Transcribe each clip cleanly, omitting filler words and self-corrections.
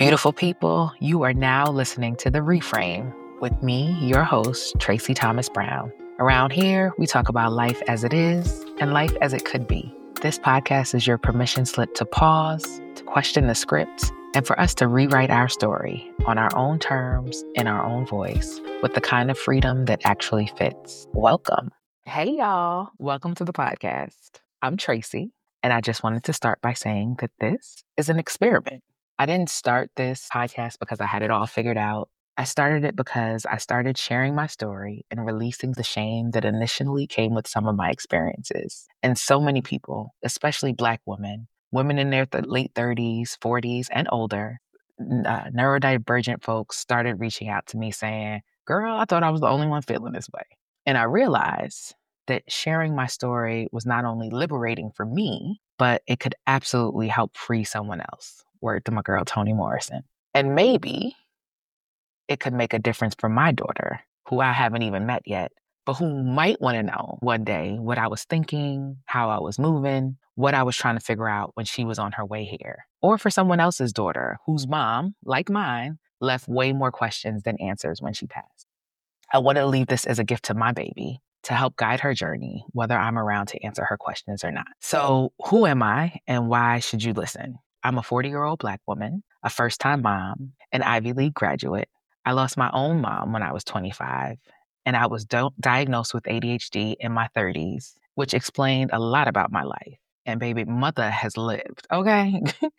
Beautiful people, you are now listening to The Reframe with me, your host, Tracy Thomas Brown. Around here, we talk about life as it is and life as it could be. This podcast is your permission slip to pause, to question the script, and for us to rewrite our story on our own terms, in our own voice, with the kind of freedom that actually fits. Welcome. Hey, y'all. Welcome to the podcast. I'm Tracy, and I just wanted to start by saying that this is an experiment. I didn't start this podcast because I had it all figured out. I started it because I started sharing my story and releasing the shame that initially came with some of my experiences. And so many people, especially Black women, women in their late 30s, 40s, and older, neurodivergent folks started reaching out to me saying, "Girl, I thought I was the only one feeling this way." And I realized that sharing my story was not only liberating for me, but it could absolutely help free someone else. Word to my girl, Toni Morrison. And maybe it could make a difference for my daughter, who I haven't even met yet, but who might want to know one day what I was thinking, how I was moving, what I was trying to figure out when she was on her way here. Or for someone else's daughter, whose mom, like mine, left way more questions than answers when she passed. I want to leave this as a gift to my baby to help guide her journey, whether I'm around to answer her questions or not. So who am I and why should you listen? I'm a 40-year-old Black woman, a first-time mom, an Ivy League graduate. I lost my own mom when I was 25, and I was diagnosed with ADHD in my 30s, which explained a lot about my life. And baby, mother has lived, okay?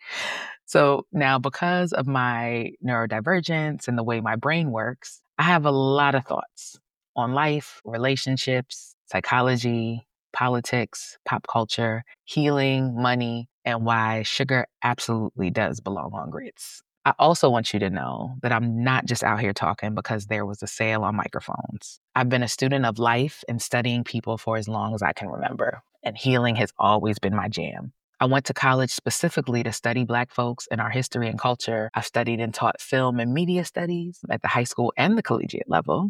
So now because of my neurodivergence and the way my brain works, I have a lot of thoughts on life, relationships, psychology, politics, pop culture, healing, money, and why sugar absolutely does belong on grits. I also want you to know that I'm not just out here talking because there was a sale on microphones. I've been a student of life and studying people for as long as I can remember, and healing has always been my jam. I went to college specifically to study Black folks and our history and culture. I've studied and taught film and media studies at the high school and the collegiate level.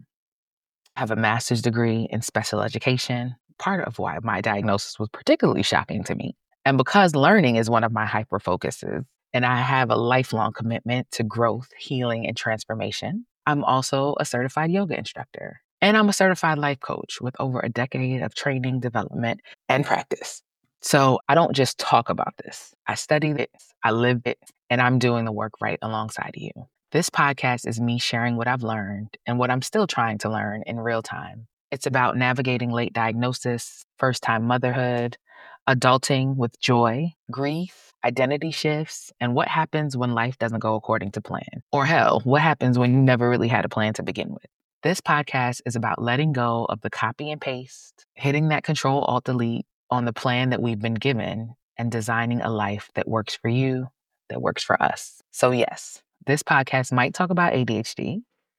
I have a master's degree in special education, part of why my diagnosis was particularly shocking to me. And because learning is one of my hyper focuses, and I have a lifelong commitment to growth, healing, and transformation, I'm also a certified yoga instructor. And I'm a certified life coach with over a decade of training, development, and practice. So I don't just talk about this. I study this, I live it, and I'm doing the work right alongside of you. This podcast is me sharing what I've learned and what I'm still trying to learn in real time. It's about navigating late diagnosis, first-time motherhood, adulting with joy, grief, identity shifts, and what happens when life doesn't go according to plan. Or hell, what happens when you never really had a plan to begin with. This podcast is about letting go of the copy and paste, hitting that Control-Alt-Delete on the plan that we've been given, and designing a life that works for you, that works for us. So yes, this podcast might talk about ADHD.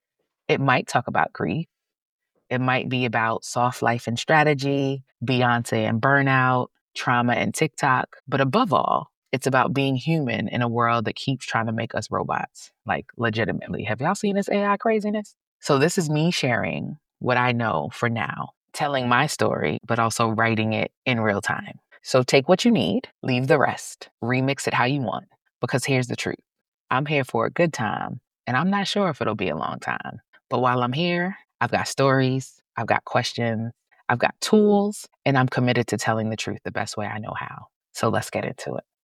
It might talk about grief. It might be about soft life and strategy, Beyonce and burnout, trauma and TikTok. But above all, it's about being human in a world that keeps trying to make us robots. Like, legitimately. Have y'all seen this AI craziness? So this is me sharing what I know for now, telling my story, but also writing it in real time. So take what you need, leave the rest, remix it how you want. Because here's the truth. I'm here for a good time, and I'm not sure if it'll be a long time. But while I'm here, I've got stories, I've got questions, I've got tools, and I'm committed to telling the truth the best way I know how. So let's get into it.